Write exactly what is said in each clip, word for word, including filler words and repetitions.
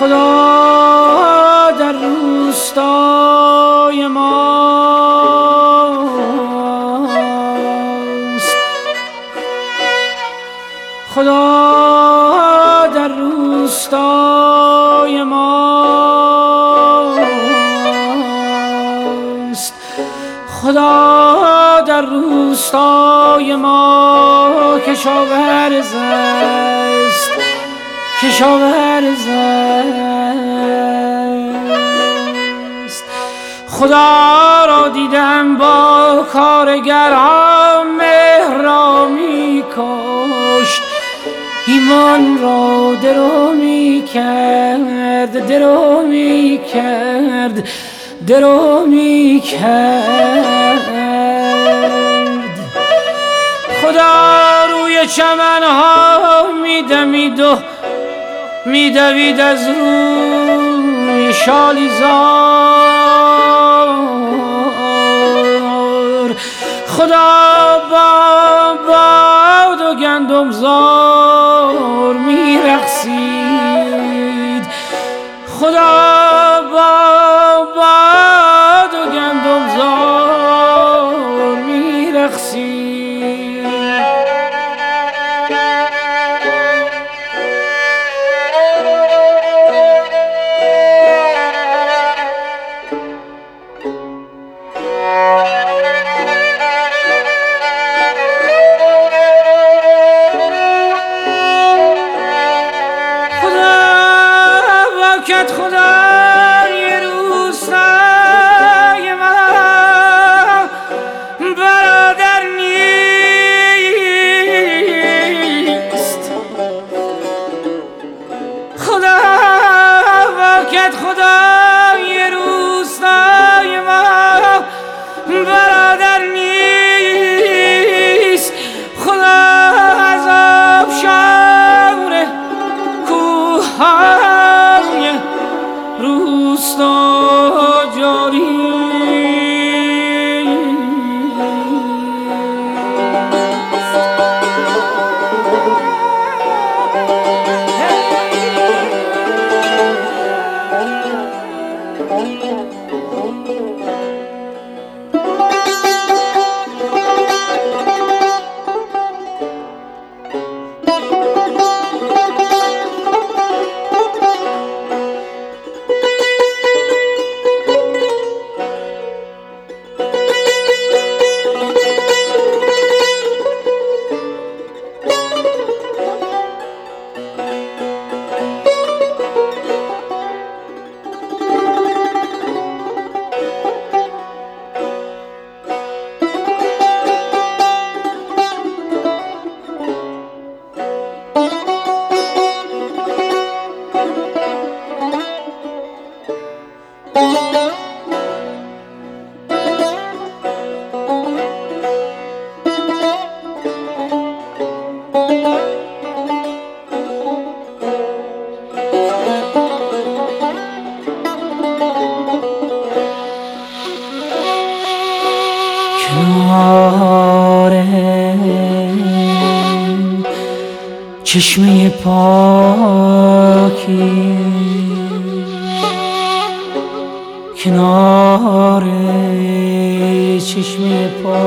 خدا در روستای ماست، خدا در روستای ماست، خدا در روستای ما کشاورز است، کشاورز است. خدا را دیدم با کارگران مهر را می کشت، ایمان را درو می کرد، درو می کرد، درو می کرد. خدا روی چمنها می دمید و می دوید از روی شالیزار. خدا با باد و گندمزار می رقصید، خدا با باد و گندمزار می رقصید. خدای روستای ما برادر نیست، خدا واکد خدای روستای ما برادر نیست. خدا از آبشار کوههای روستا جاری کنار چشمه پاکی، کنار چشمه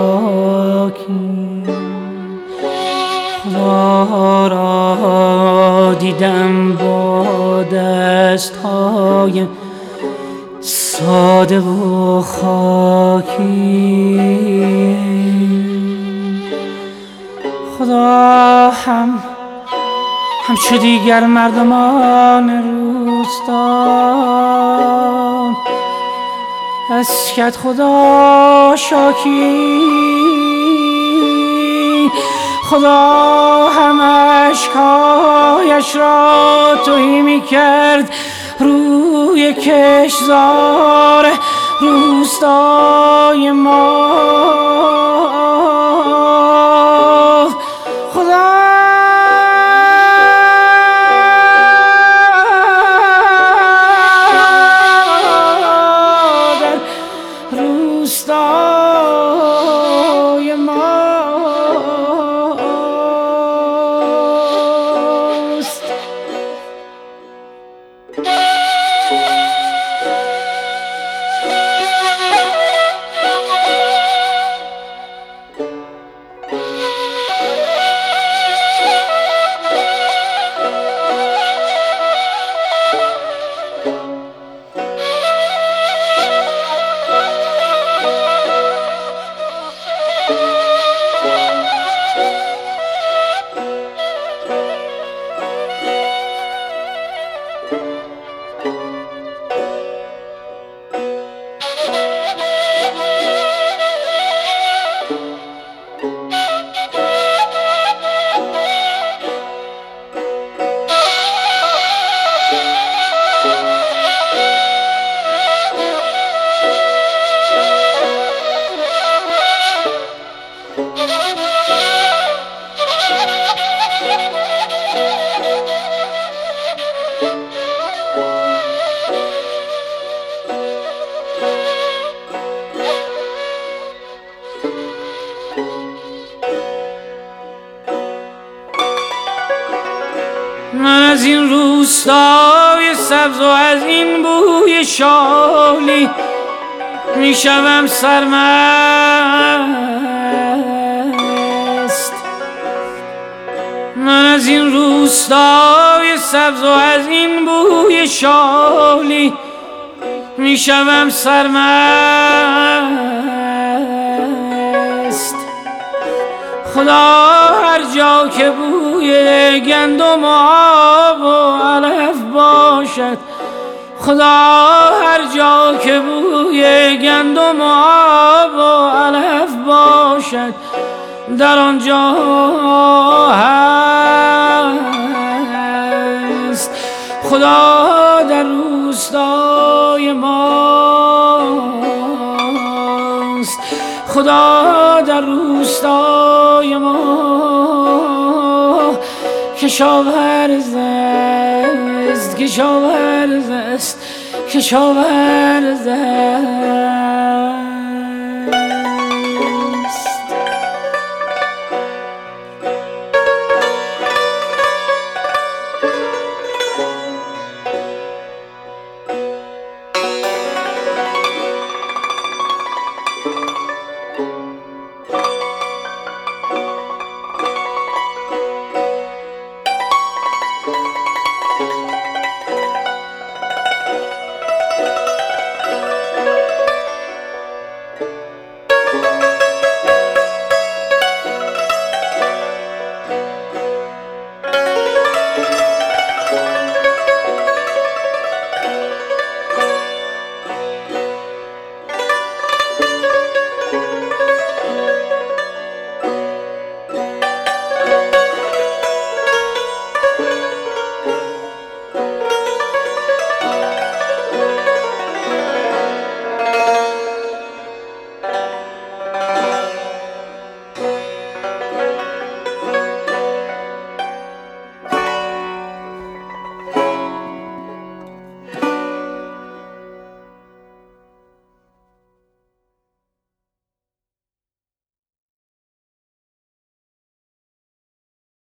پاکی خدا را دیدم با دستهای ساده و خاکی. خدا هم همچو دیگر مردمان روستا از کد خدا شاکی. خدا هم اشکایش را تهی می کرد روی کشتزار روستای ما. خدا در روستای ماست. روستای سبز و از این بوی شالی میشوم سرمست. من از این روستای سبز و از این بوی شالی میشوم سرمست. خدا هر جا که بوی گندم و آب و علف باشد، خدا هر جا که بوی گندم و آب و علف باشد در آنجا هست. خدا در روستای ماست، خدا در روستای ما. کشاورز است، کشاورز است، کشاورز است.